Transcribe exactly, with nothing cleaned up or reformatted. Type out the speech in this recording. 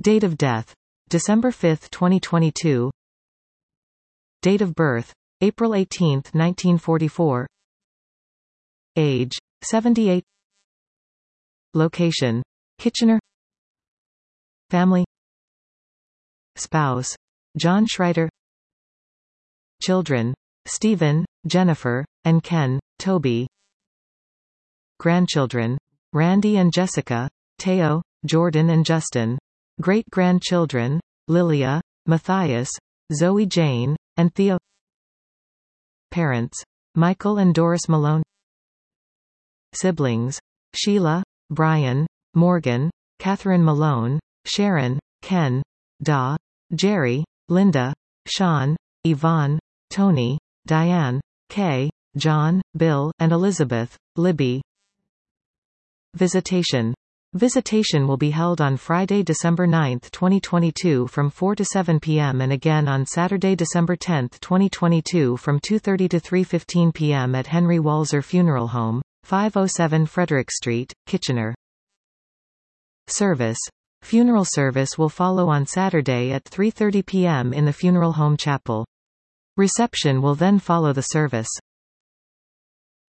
Date of death: December fifth, twenty twenty-two. Date of birth: April eighteenth, nineteen forty-four. Age: seventy-eight. Location: Kitchener. Family: Spouse: John Schreiter. Children: Stephen, Jennifer, and Ken, Toby. Grandchildren: Randy and Jessica, Teo, Jordan and Justin. Great-grandchildren: Lilia, Matthias, Zoe Jane, and Theo. Parents: Michael and Doris Malone. Siblings: Sheila, Brian, Morgan, Catherine Malone, Sharon, Ken, Da, Jerry, Linda, Sean, Yvonne, Tony, Diane, Kay, John, Bill, and Elizabeth, Libby. Visitation. Visitation will be held on Friday, December ninth, twenty twenty-two from four to seven p m and again on Saturday, December tenth, twenty twenty-two from two thirty to three fifteen p m at Henry Walser Funeral Home, five oh seven Frederick Street, Kitchener. Service. Funeral service will follow on Saturday at three thirty p m in the funeral home chapel. Reception will then follow the service.